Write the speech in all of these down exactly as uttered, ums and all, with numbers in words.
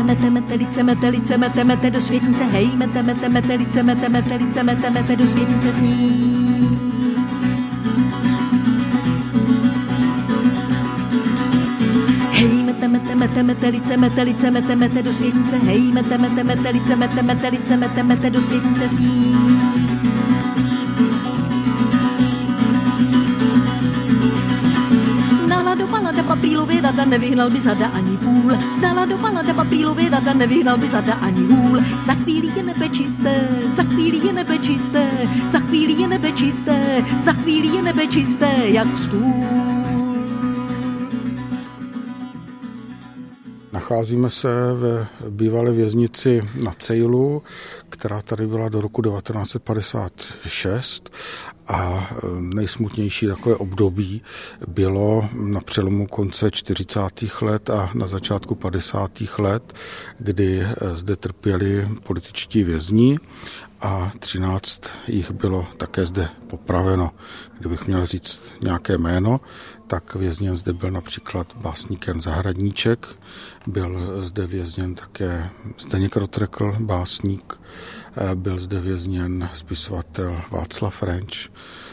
mete, metelice, metelice, mete, mete do světnice, hej, mete, mete, metelice, mete, metelice, mete, mete do světnice sní. Hej, mete, mete, mete, metelice, metelice, mete, mete do světnice, hej, mete, mete, metelice, mete, metelice, mete, mete do světnice sní. Dala do palada papílově data, nevyhnal by zada ani půl. Dala do palada papílově data, nevyhnal by zada ani hůl. Za chvíli je nebe čisté, za chvíli je nebe čisté, za chvíli je nebe čisté, za chvíli je nebe čisté, jak stůl. Nacházíme se ve bývalé věznici na Cejlu, která tady byla do roku devatenáct set padesát šest a nejsmutnější takové období bylo na přelomu konce čtyřicátých let a na začátku padesátých let, kdy zde trpěli političtí vězni a třináct jich bylo také zde popraveno. Kdybych měl říct nějaké jméno, tak vězněn zde byl například básník Jan Zahradníček, byl zde vězněn také Zdeněk Rotrekl, básník, byl zde vězněn spisovatel Václav Renč,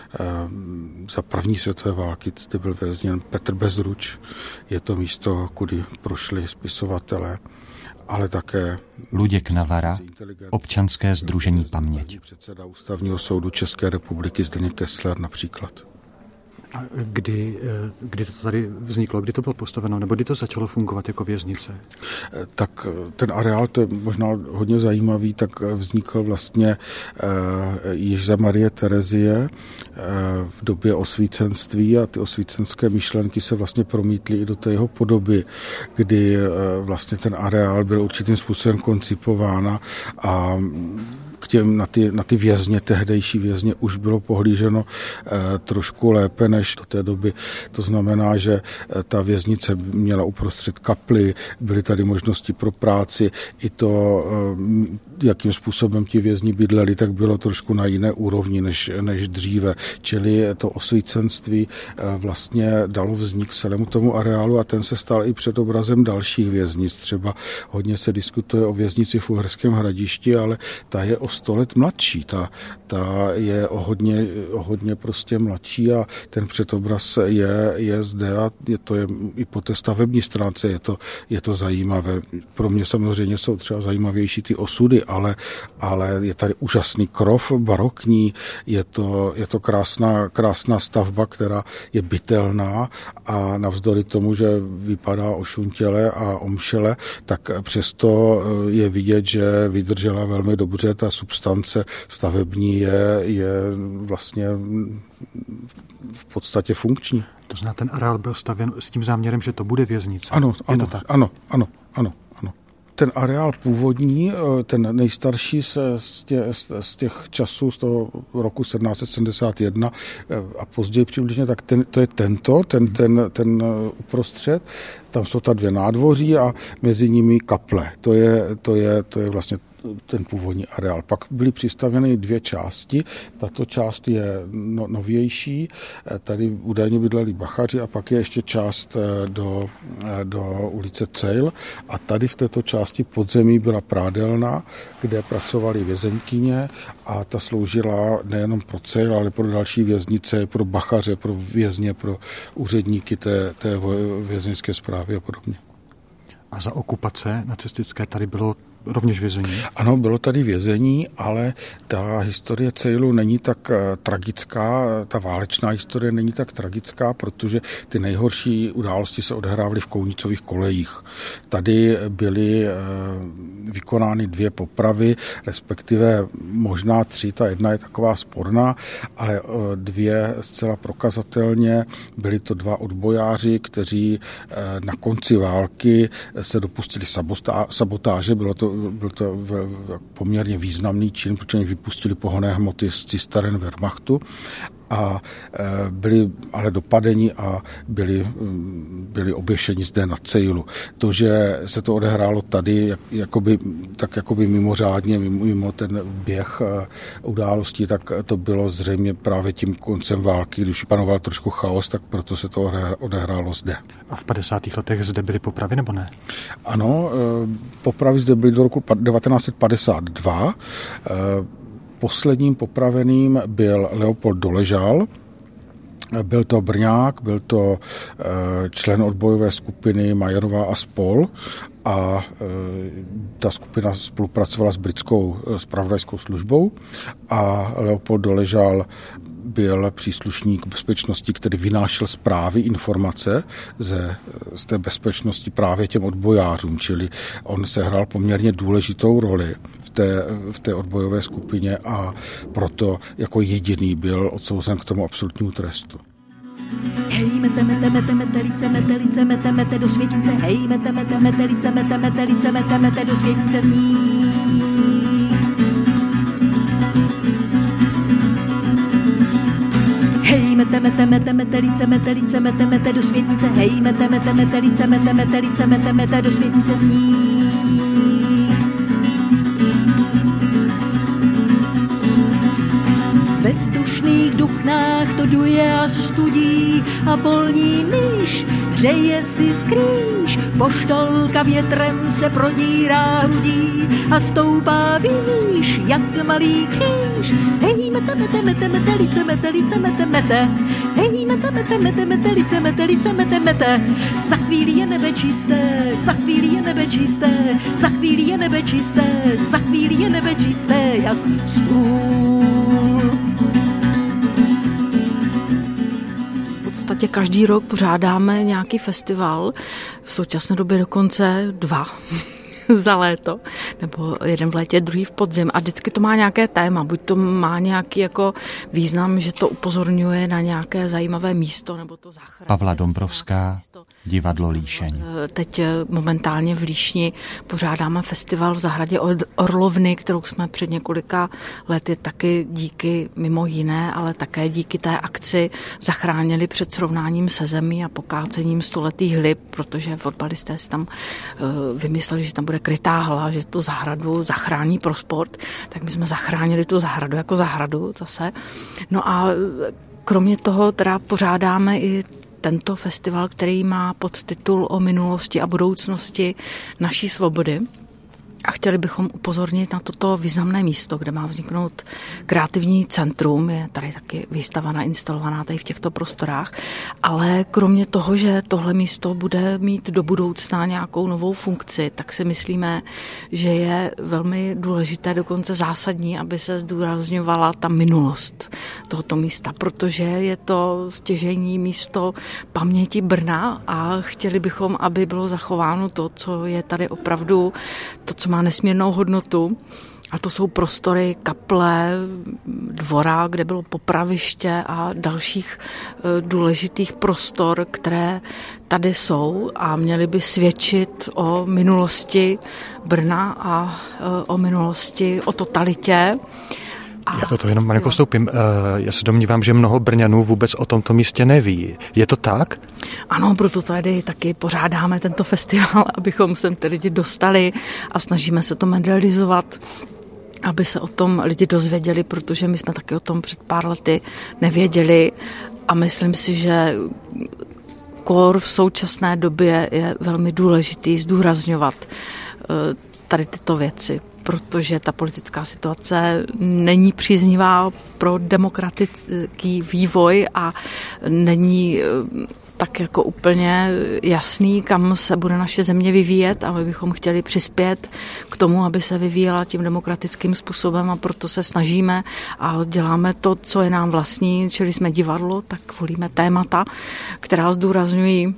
za první světové války zde byl vězněn Petr Bezruč, je to místo, kudy prošli spisovatelé, ale také Luděk Navara, občanské sdružení Paměť. Předseda Ústavního soudu České republiky Zdeněk Kessler například. A kdy, kdy to tady vzniklo, kdy to bylo postaveno, nebo kdy to začalo fungovat jako věznice? Tak ten areál, to je možná hodně zajímavý, tak vznikl vlastně již za Marie Terezie v době osvícenství a ty osvícenské myšlenky se vlastně promítly i do té jeho podoby, kdy vlastně ten areál byl určitým způsobem koncipován a k těm, na, ty, na ty vězně, tehdejší vězně, už bylo pohlíženo eh, trošku lépe než do té doby. To znamená, že eh, ta věznice měla uprostřed kapli, byly tady možnosti pro práci, i to, eh, jakým způsobem ti vězni bydleli, tak bylo trošku na jiné úrovni než, než dříve. Čili to osvícenství eh, vlastně dalo vznik celému tomu areálu a ten se stal i předobrazem dalších věznic. Třeba hodně se diskutuje o věznici v Uherském Hradišti, ale ta je o sto let mladší, ta, ta je o hodně, o hodně prostě mladší a ten předobraz je, je zde a je to je, i po té stavební stránce je to, je to zajímavé. Pro mě samozřejmě jsou třeba zajímavější ty osudy, ale, ale je tady úžasný krov barokní, je to, je to krásná, krásná stavba, která je bytelná a navzdory tomu, že vypadá ošuntěle a omšele, tak přesto je vidět, že vydržela velmi dobře, ta substance stavební je, je vlastně v podstatě funkční. To znamená, ten areál byl stavěn s tím záměrem, že to bude věznice. Ano, ano, ano, ano, ano, ano. Ten areál původní, ten nejstarší z těch, z těch časů z toho roku sedmnáct set sedmdesát jedna a později přibližně, tak ten, to je tento, ten, ten, ten uprostřed. Tam jsou ta dvě nádvoří a mezi nimi kaple. To je, to je, to je vlastně ten původní areál. Pak byly přistavěny dvě části. Tato část je no, novější. Tady údajně bydleli bachaři a pak je ještě část do, do ulice Cejl. A tady v této části podzemí byla prádelna, kde pracovali vězeňkyně a ta sloužila nejenom pro Cejl, ale pro další věznice, pro bachaře, pro vězně, pro úředníky té, té vězeňské správy a podobně. A za okupace nacistické tady bylo rovněž vězení? Ano, bylo tady vězení, ale ta historie Cejlu není tak tragická, ta válečná historie není tak tragická, protože ty nejhorší události se odehrávaly v Kounicových kolejích. Tady byly vykonány dvě popravy, respektive možná tři, ta jedna je taková sporná, ale dvě zcela prokazatelně. Byli to dva odbojáři, kteří na konci války se dopustili sabotáže, bylo to byl to poměrně významný čin, protože vypustili pohonné hmoty z cisteren Wehrmachtu a byli ale dopadeni a byli, byli oběšeni zde na Cejlu. To, že se to odehrálo tady jak, jakoby, tak jakoby mimořádně, mimo, mimo ten běh událostí, tak to bylo zřejmě právě tím koncem války, když panoval trošku chaos, tak proto se to odehrálo zde. A v padesátých letech zde byly popravy, nebo ne? Ano, popravy zde byly do roku devatenáct set padesát dva. Posledním popraveným byl Leopold Doležal. Byl to Brňák, byl to člen odbojové skupiny Majerová a spol. A ta skupina spolupracovala s britskou zpravodajskou službou a Leopold Doležal byl příslušník bezpečnosti, který vynášel zprávy, informace ze, z té bezpečnosti právě těm odbojářům, čili on sehrál poměrně důležitou roli v té, v té odbojové skupině a proto jako jediný byl odsouzen k tomu absolutnímu trestu. Hej, mete, mete, mete, metelice, metelice, mete, mete do světnice. Hej, mete, mete, metelice, mete, metelice, mete, mete do světnice sní. Hej, mete, mete, mete, metelice, metelice, mete, mete do světnice. Hej, mete, mete, metelice, mete, metelice, mete, mete do světnice sní. Ve vzdušných duchnách to duje a studí a polní myš hřeje si skrýš. Poštolka větrem se prodírá hrudí a stoupá výš jak malý kříž. Hej, mete, mete, mete, metelice, metelice, mete, mete. Hej, mete, mete, mete, metelice, metelice, mete, mete. Za chvíli je nebe čisté, za chvíli je nebe čisté, za chvíli je nebe čisté, za chvíli je nebe čisté jak stůl. V podstatě každý rok pořádáme nějaký festival, v současné době dokonce dva za léto, nebo jeden v létě, druhý v podzim a vždycky to má nějaké téma, buď to má nějaký jako význam, že to upozorňuje na nějaké zajímavé místo, nebo to zachrání. Pavla Dombrovská, Divadlo Líšeň. Teď momentálně v Líšni pořádáme festival v zahradě Orlovny, kterou jsme před několika lety taky díky mimo jiné, ale také díky té akci zachránili před srovnáním se zemí a pokácením stoletých lip, protože fotbalisté si tam vymysleli, že tam bude krytá hala, že tu zahradu zachrání pro sport, tak my jsme zachránili tu zahradu jako zahradu zase. No a kromě toho teda pořádáme i tento festival, který má podtitul o minulosti a budoucnosti naší svobody. A chtěli bychom upozornit na toto významné místo, kde má vzniknout kreativní centrum. Je tady taky výstava nainstalovaná tady v těchto prostorách. Ale kromě toho, že tohle místo bude mít do budoucna nějakou novou funkci, tak si myslíme, že je velmi důležité, dokonce zásadní, aby se zdůrazňovala ta minulost tohoto místa, protože je to stěžejní místo paměti Brna a chtěli bychom, aby bylo zachováno to, co je tady opravdu, to, co má nesmírnou hodnotu. A to jsou prostory kaple, dvora, kde bylo popraviště a dalších důležitých prostor, které tady jsou a měly by svědčit o minulosti Brna a o minulosti, o totalitě. Já toto jenom malinko postoupím. Já se domnívám, že mnoho Brňanů vůbec o tomto místě neví. Je to tak? Ano, proto tady taky pořádáme tento festival, abychom sem ty lidi dostali a snažíme se to medializovat, aby se o tom lidi dozvěděli, protože my jsme taky o tom před pár lety nevěděli a myslím si, že kor v současné době je velmi důležitý zdůrazňovat tady tyto věci, protože ta politická situace není příznivá pro demokratický vývoj a není tak jako úplně jasný, kam se bude naše země vyvíjet a my bychom chtěli přispět k tomu, aby se vyvíjela tím demokratickým způsobem a proto se snažíme a děláme to, co je nám vlastní, čili jsme divadlo, tak volíme témata, která zdůrazňují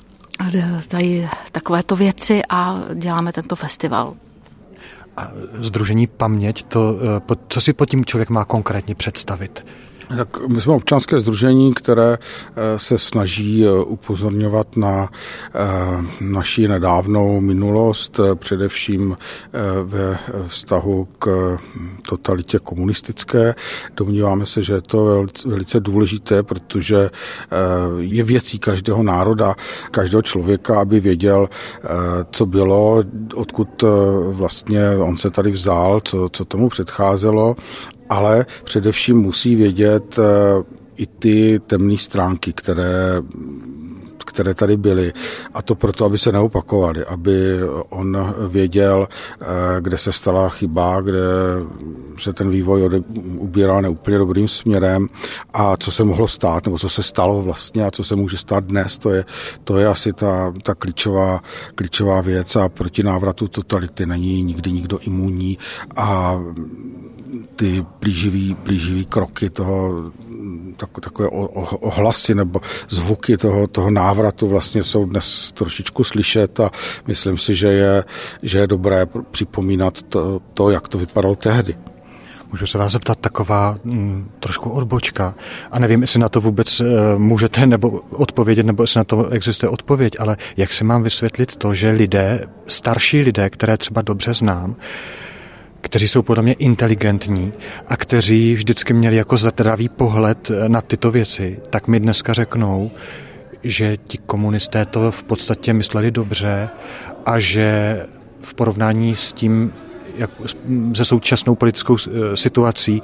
tady takovéto věci a děláme tento festival. A Sdružení Paměť, to, co si pod tím člověk má konkrétně představit? Tak my jsme občanské sdružení, které se snaží upozorňovat na naši nedávnou minulost, především ve vztahu k totalitě komunistické. Domníváme se, že je to velice důležité, protože je věcí každého národa, každého člověka, aby věděl, co bylo, odkud vlastně on se tady vzal, co, co tomu předcházelo, ale především musí vědět i ty temné stránky, které, které tady byly. A to proto, aby se neopakovaly, aby on věděl, kde se stala chyba, kde se ten vývoj ode, ubíral neúplně dobrým směrem a co se mohlo stát, nebo co se stalo vlastně a co se může stát dnes. To je, to je asi ta, ta klíčová, klíčová věc a proti návratu totality není nikdy nikdo imunní a ty plíživý, plíživý kroky toho, tak, takové ohlasy nebo zvuky toho, toho návratu vlastně jsou dnes trošičku slyšet a myslím si, že je, že je dobré připomínat to, to, jak to vypadalo tehdy. Můžu se vás zeptat, taková m, trošku odbočka a nevím, jestli na to vůbec e, můžete nebo odpovědět, nebo jestli na to existuje odpověď, ale jak si mám vysvětlit to, že lidé, starší lidé, které třeba dobře znám, kteří jsou podle mě inteligentní a kteří vždycky měli jako zdravý pohled na tyto věci, tak mi dneska řeknou, že ti komunisté to v podstatě mysleli dobře a že v porovnání s tím, jak, se současnou politickou situací,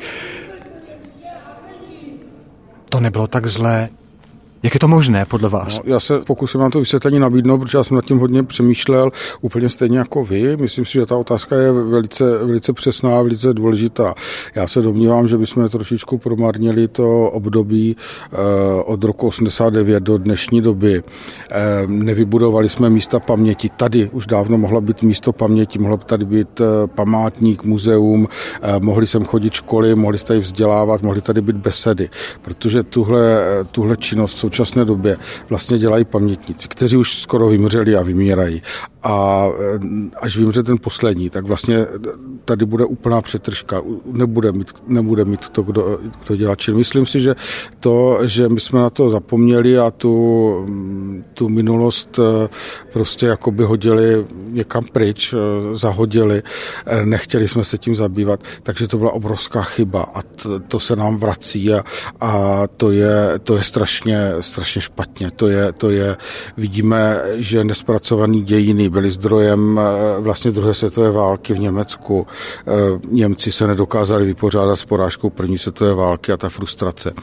to nebylo tak zlé. Jak je to možné podle vás? No, já se pokusím vám to vysvětlení nabídnout, protože já jsem nad tím hodně přemýšlel, úplně stejně jako vy. Myslím si, že ta otázka je velice, velice přesná a velice důležitá. Já se domnívám, že bychom trošičku promarnili to období eh, od roku osmdesát devět do dnešní doby. Eh, nevybudovali jsme místa paměti. Tady už dávno mohla být místo paměti, mohlo by tady být eh, památník, muzeum, eh, mohli sem chodit školy, mohli se tady vzdělávat, mohly tady být besedy, protože tuhle, tuhle činnost v současné době vlastně dělají pamětníci, kteří už skoro vymřeli a vymírají. A až vymře ten poslední, tak vlastně tady bude úplná přetržka. Nebude mít, nebude mít to, kdo, kdo dělá. Čili myslím si, že to, že my jsme na to zapomněli a tu, tu minulost prostě jakoby hodili někam pryč, zahodili, nechtěli jsme se tím zabývat, takže to byla obrovská chyba a to, to se nám vrací a, a to je, to je strašně, strašně špatně. To je, to je, vidíme, že nespracovaný dějiny byly zdrojem vlastně druhé světové války v Německu. Němci se nedokázali vypořádat s porážkou první světové války a ta frustrace.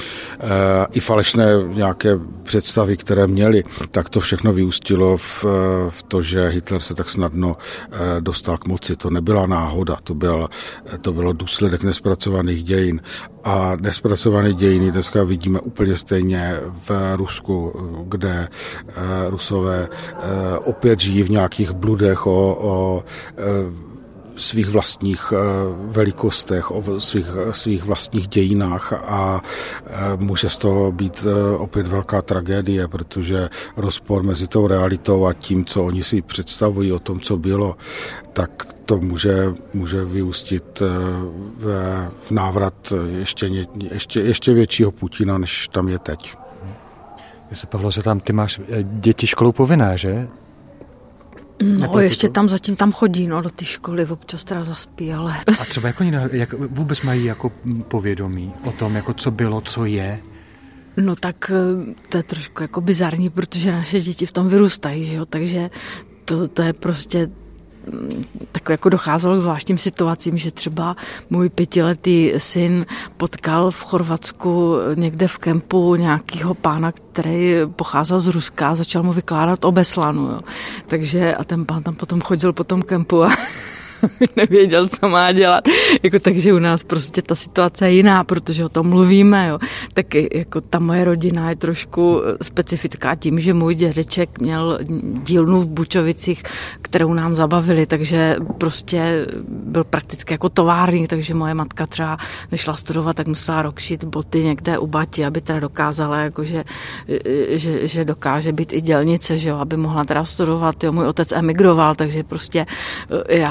I falešné nějaké představy, které měli, tak to všechno vyústilo v, v to, že Hitler se tak snadno dostal k moci. To nebyla náhoda, to, byl, to bylo důsledek nespracovaných dějin. A nespracované dějiny dneska vidíme úplně stejně v Rusku, kde Rusové opět žijí v nějakých bludech o, o svých vlastních velikostech, o svých, svých vlastních dějinách a může z toho být opět velká tragédie, protože rozpor mezi tou realitou a tím, co oni si představují o tom, co bylo, tak to může, může vyústit v, v návrat ještě, ještě, ještě většího Putina, než tam je teď. Jestli, Pavlo, se tam ty máš děti školou povinné, že? No, Nebo ještě to? tam zatím tam chodí, no, do té školy, občas teda zaspí, ale... A třeba jako, jak vůbec mají jako povědomí o tom, jako co bylo, co je? No tak to je trošku jako bizarní, protože naše děti v tom vyrůstají, že jo, takže to, to je prostě tak jako docházelo k zvláštním situacím, že třeba můj pětiletý syn potkal v Chorvatsku někde v kempu nějakýho pána, který pocházel z Ruska a začal mu vykládat o Beslanu. Jo. Takže a ten pán tam potom chodil po tom kempu a nevěděl, co má dělat. Jako, takže u nás prostě ta situace je jiná, protože o tom mluvíme. Jo. Tak jako ta moje rodina je trošku specifická tím, že můj dědeček měl dílnu v Bučovicích, kterou nám zabavili, takže prostě byl prakticky jako továrník, takže moje matka třeba nešla studovat, tak musela rok šít boty někde u bati, aby teda dokázala, jako, že, že, že dokáže být i dělnice, že jo, aby mohla teda studovat. Jo. Můj otec emigroval, takže prostě já jsem jako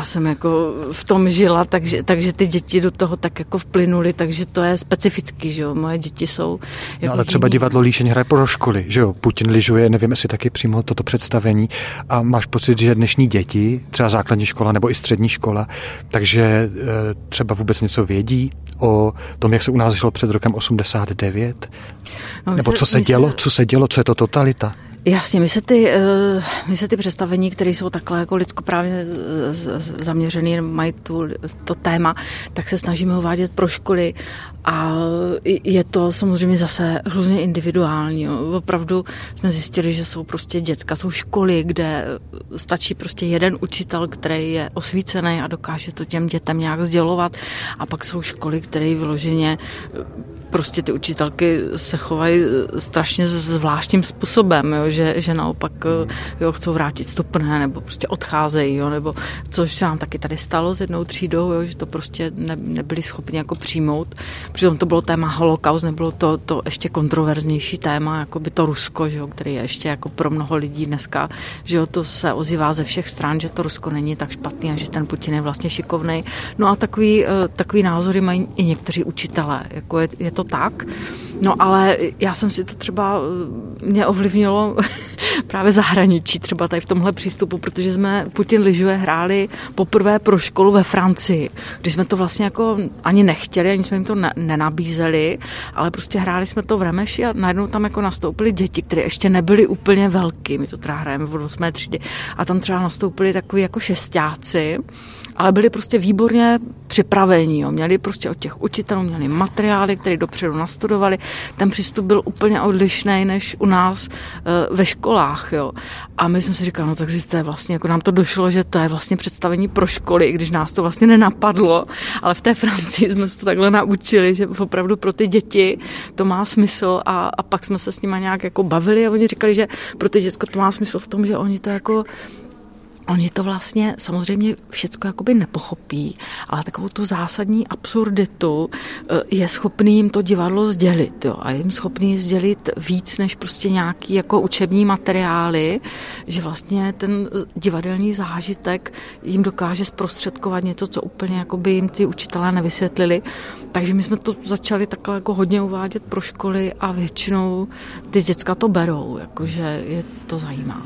jako v tom žila, takže, takže ty děti do toho tak jako vplynuly, takže to je specifický, že jo, moje děti jsou... Jako no ale třeba jiný. Divadlo Líšeň hraje pro školy, že jo, Putin lyžuje, nevím, jestli taky přímo toto představení a máš pocit, že dnešní děti, třeba základní škola nebo i střední škola, takže třeba vůbec něco vědí o tom, jak se u nás žilo před rokem osmdesát devět? No, nebo se, co se dělo, se... co se dělo, co je to totalita? Jasně, my se ty, my se ty představení, které jsou takhle jako lidskoprávně zaměřený, mají tu, to téma, tak se snažíme uvádět pro školy a je to samozřejmě zase hrozně individuální. Jo. Opravdu jsme zjistili, že jsou prostě děcka, jsou školy, kde stačí prostě jeden učitel, který je osvícený a dokáže to těm dětem nějak sdělovat, a pak jsou školy, které vyloženě prostě ty učitelky se chovají strašně zvláštním způsobem, jo, že, že naopak jo, chcou vrátit stupné, nebo prostě odcházejí, jo, nebo což se nám taky tady stalo s jednou třídou, jo, že to prostě ne, nebyli schopni jako přijmout. Přitom to bylo téma holokaust, nebylo to, to ještě kontroverznější téma, jako by to Rusko, že jo, který je ještě jako pro mnoho lidí dneska, že jo, to se ozývá ze všech stran, že to Rusko není tak špatný a že ten Putin je vlastně šikovnej. No a takový, takový názory mají i někteří učitelé, jako je, je to tak. No ale já jsem si to třeba, mě ovlivnilo právě zahraničí, třeba tady v tomhle přístupu, protože jsme Putin lyžuje hráli poprvé pro školu ve Francii, když jsme to vlastně jako ani nechtěli, ani jsme jim to ne- nenabízeli, ale prostě hráli jsme to v Remeši a najednou tam jako nastoupili děti, které ještě nebyly úplně velký, my to teda hrajeme v osmé třídy, a tam třeba nastoupili takový jako šestáci, ale byli prostě výborně připravení, jo. Měli prostě od těch učitelů, měli materiály, které dopředu nastudovali. Ten přístup byl úplně odlišný než u nás e, ve školách, jo. A my jsme si říkali, no takže to je vlastně, jako nám to došlo, že to je vlastně představení pro školy, i když nás to vlastně nenapadlo, ale v té Francii jsme se to takhle naučili, že opravdu pro ty děti to má smysl, a, a pak jsme se s nimi nějak jako bavili a oni říkali, že pro ty děcko to má smysl v tom, že oni to jako Oni to vlastně samozřejmě všecko jakoby nepochopí, ale takovou tu zásadní absurditu je schopný jim to divadlo sdělit. Jo? A jim schopný sdělit víc než prostě nějaký jako učební materiály, že vlastně ten divadelní zážitek jim dokáže zprostředkovat něco, co úplně jakoby jim ty učitelé nevysvětlili. Takže my jsme to začali takhle jako hodně uvádět pro školy a většinou ty děcka to berou, jakože je to zajímá.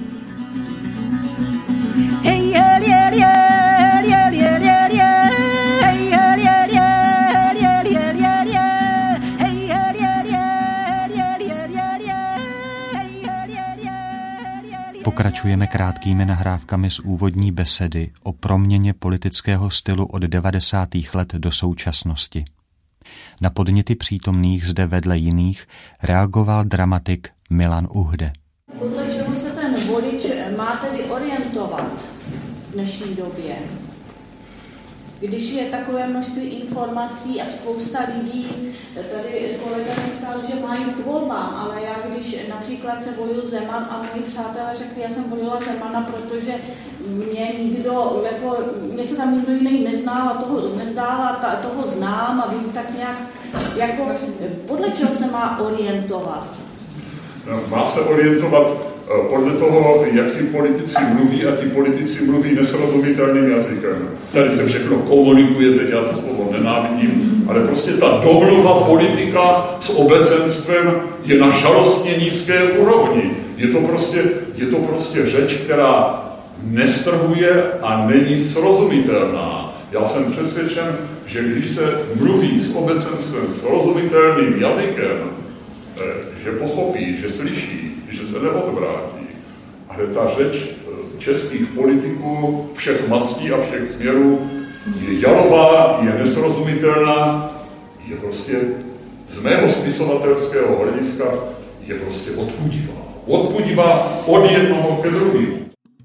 Pokračujeme krátkými nahrávkami z úvodní besedy o proměně politického stylu od devadesátých let do současnosti. Na podněty přítomných zde vedle jiných reagoval dramatik Milan Uhde. Podle čeho se ten volič má tedy orientovat v dnešní době? Když je takové množství informací a spousta lidí, tady kolega říkal, že mají k volbám, ale já když například se volil Zeman a moji přátelé řekli, já jsem volila Zemana, protože mě nikdo, jako, mě se tam nikdo jiný neznal a toho nezdál a ta, toho znám a vím tak nějak, jako, podle čeho se má orientovat? Má se orientovat podle toho, jak ti politici mluví, a ti politici mluví nesrozumitelným jazykem. Tady se všechno komunikuje, teď já to slovo nenávidím, ale prostě ta domluva politika s obecenstvem je na žalostně nízké úrovni. Je to prostě, je to prostě řeč, která nestrhuje a není srozumitelná. Já jsem přesvědčen, že když se mluví s obecenstvem srozumitelným jazykem, že pochopí, že slyší, že se neodvrátí. Ale ta řeč českých politiků všech mastí a všech směrů je jalová, je nesrozumitelná, je prostě z mého spisovatelského hlediska je prostě odpudivá. Odpudivá od jednoho ke druhému.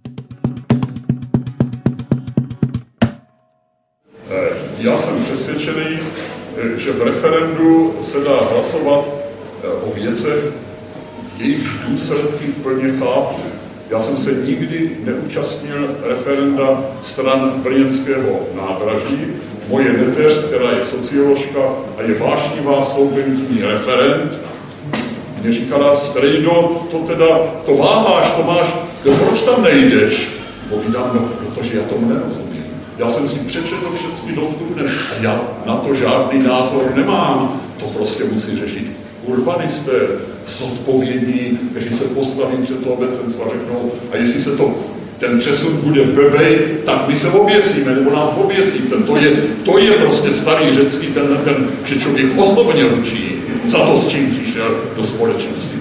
Já jsem přesvědčený, že v referendu se dá hlasovat o věcech, jejich důsledky plně chápu. Já jsem se nikdy neúčastnil referenda stran brněnského nádraží. Moje neteř, která je socioložka a je vášnivá soudentní referent, mě říkala, strejdo, to teda, to váháš, to máš, to proč tam nejdeš? Povídám, no, protože já tomu nerozumím. Já jsem si přečetl všechny dostupné a já na to žádný názor nemám. To prostě musí řešit urbanisté, zodpovědní, kteří se postaví před to obecenstvo a řeknou, a jestli se to, ten přesun bude blbej, tak my se oběsíme, nebo nás oběsíte. To je, to je prostě starý řecký ten, ten, že člověk osobně ručí za to, s čím přišel do společnosti.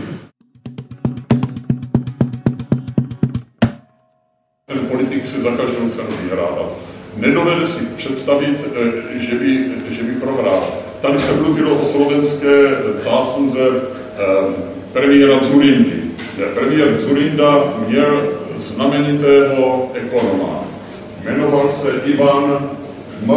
Ten politik si za každou cenu vyhrává. Nedovede si představit, že by, že by prohrál. Tady se mluvilo o slovenské zásluze eh, premiéra Dzurindy. Premiér Dzurinda měl znamenitého ekonoma. Jmenoval se Ivan M.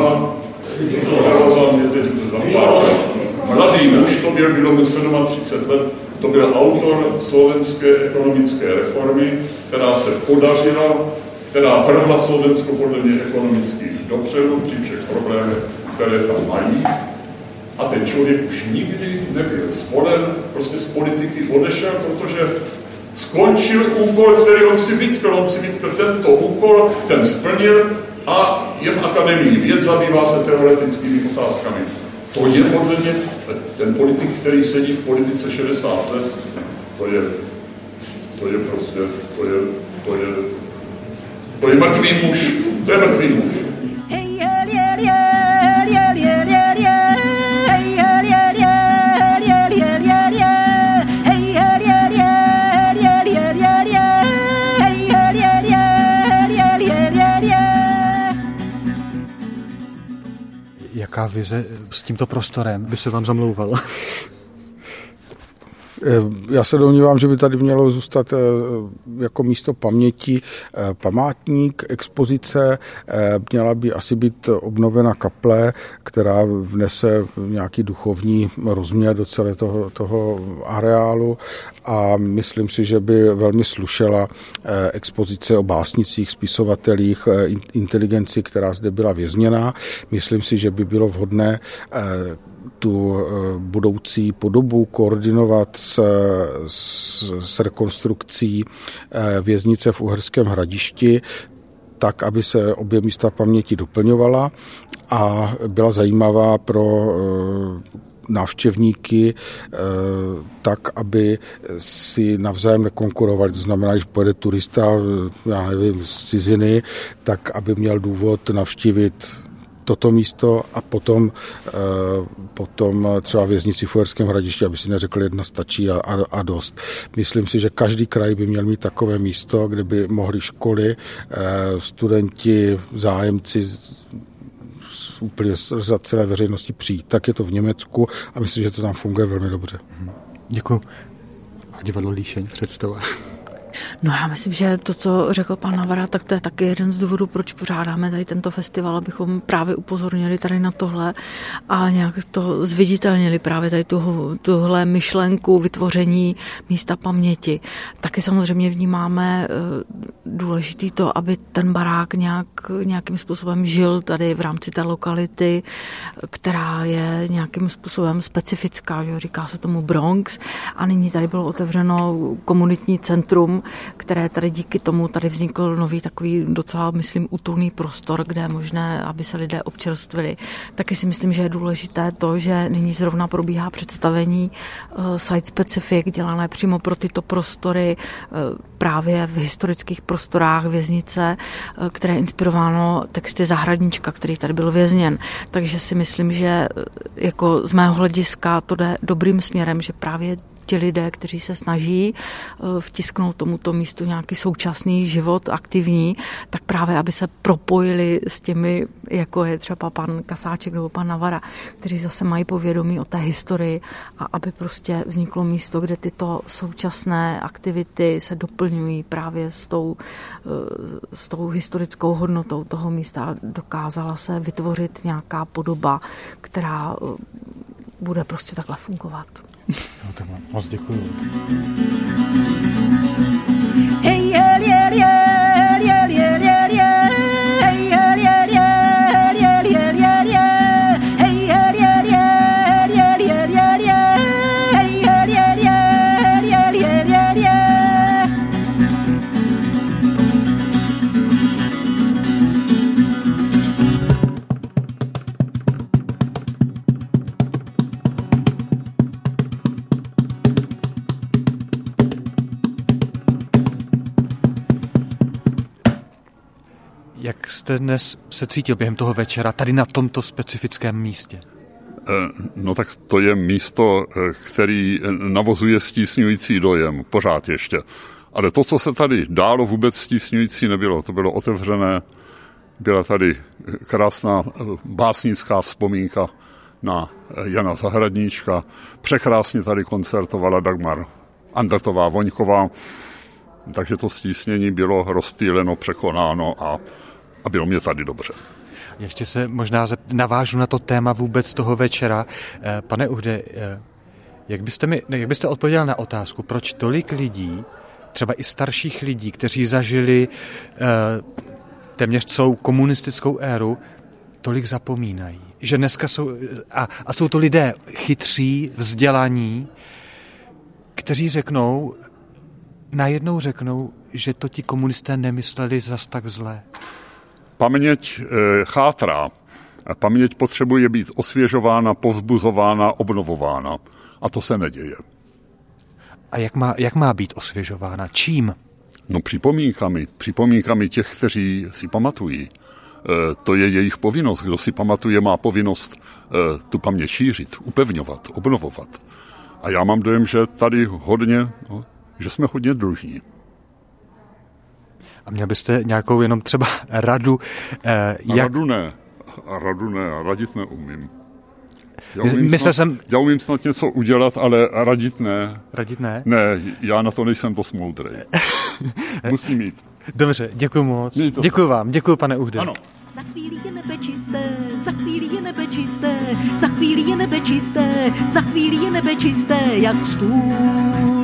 Mladý muž, to byl, bylo mu třicet sedm let, to byl autor slovenské ekonomické reformy, která se podařila, která vrhla Slovensko podle mě ekonomicky dopředu při všech problémech, které tam mají. A ten člověk už nikdy nebyl zvolen, prostě z politiky odešel, protože skončil úkol, který on si vytkl. On si vytkl tento úkol, ten splnil a je v akademii věd, zabývá se teoretickými otázkami. To je podle mě ten politik, který sedí v politice šedesát let, to je, to je prostě, to je, to je, to je mrtvý muž, to je mrtvý muž. Jaká vize s tímto prostorem by se vám zamlouvala? Já se domnívám, že by tady mělo zůstat jako místo paměti památník, expozice, měla by asi být obnovena kaple, která vnese nějaký duchovní rozměr do celé toho, toho areálu a myslím si, že by velmi slušela expozice o básnicích, spisovatelích, inteligenci, která zde byla vězněná. Myslím si, že by bylo vhodné tu budoucí podobu koordinovat s, s, s rekonstrukcí věznice v Uherském Hradišti, tak, aby se obě místa paměti doplňovala a byla zajímavá pro návštěvníky tak, aby si navzájem nekonkurovali. To znamená, když pojede turista, já nevím, z ciziny, tak aby měl důvod navštívit toto místo a potom, potom třeba věznici v Uherském Hradišti, aby si neřekli, jedna stačí a, a, a dost. Myslím si, že každý kraj by měl mít takové místo, kde by mohli školy, studenti, zájemci úplně za celé veřejnosti přijít. Tak je to v Německu a myslím, že to tam funguje velmi dobře. Děkuji. A divadlo Líšeň, představa. No já myslím, že to, co řekl pan Navara, tak to je taky jeden z důvodů, proč pořádáme tady tento festival, abychom právě upozornili tady na tohle a nějak to zviditelnili právě tady tuhle, tuhle myšlenku vytvoření místa paměti. Taky samozřejmě vnímáme důležitý to, aby ten barák nějak, nějakým způsobem žil tady v rámci té lokality, která je nějakým způsobem specifická, že říká se tomu Bronx a nyní tady bylo otevřeno komunitní centrum, které tady díky tomu tady vznikl nový takový docela, myslím, útulný prostor, kde je možné, aby se lidé občerstvili. Taky si myslím, že je důležité to, že nyní zrovna probíhá představení uh, site specific, dělané přímo pro tyto prostory, uh, právě v historických prostorách věznice, uh, které je inspirováno texty Zahradníčka, který tady byl vězněn. Takže si myslím, že uh, jako z mého hlediska to jde dobrým směrem, že právě ti lidé, kteří se snaží vtisknout tomuto místu nějaký současný život aktivní, tak právě, aby se propojili s těmi, jako je třeba pan Kasáček nebo pan Navara, kteří zase mají povědomí o té historii a aby prostě vzniklo místo, kde tyto současné aktivity se doplňují právě s tou, s tou historickou hodnotou toho místa. Dokázala se vytvořit nějaká podoba, která bude prostě takhle fungovat. No, tak moc děkuju. jste dnes se cítil během toho večera tady na tomto specifickém místě? No tak to je místo, který navozuje stísňující dojem, pořád ještě. Ale to, co se tady dálo, vůbec stísňující nebylo. To bylo otevřené, byla tady krásná básnická vzpomínka na Jana Zahradníčka. Překrásně tady koncertovala Dagmar Andertová-Voňková, takže to stísnění bylo rozptýleno, překonáno a, a bylo mě tady dobře. Ještě se možná navážu na to téma vůbec toho večera. Pane Uhde, jak byste, mi, jak byste odpověděl na otázku, proč tolik lidí, třeba i starších lidí, kteří zažili téměř celou komunistickou éru, tolik zapomínají? Že dneska jsou, a, a jsou to lidé chytří, vzdělaní, kteří řeknou, najednou řeknou, že to ti komunisté nemysleli zas tak zlé. Paměť e, chátrá. Paměť potřebuje být osvěžována, povzbuzována, obnovována. A to se neděje. A jak má, jak má být osvěžována? Čím? No připomínkami. Připomínkami těch, kteří si pamatují. E, to je jejich povinnost. Kdo si pamatuje, má povinnost e, tu paměť šířit, upevňovat, obnovovat. A já mám dojem, že tady hodně, no, že jsme hodně dlužní. A měl byste nějakou jenom třeba radu? Eh, jak... Radu ne. Radu ne. Radit neumím. Já umím, Myslel snad, jsem... já umím snad něco udělat, ale radit ne. Radit ne? Ne, já na to nejsem dost moudrej. Musím jít. Dobře, děkuji moc. Děkuji vám, děkuji, pane Uhde. Ano. Za chvíli je nebe čisté, za chvíli je nebe čisté, za chvíli je nebe čisté, za chvíli je nebe čisté, jak stůl.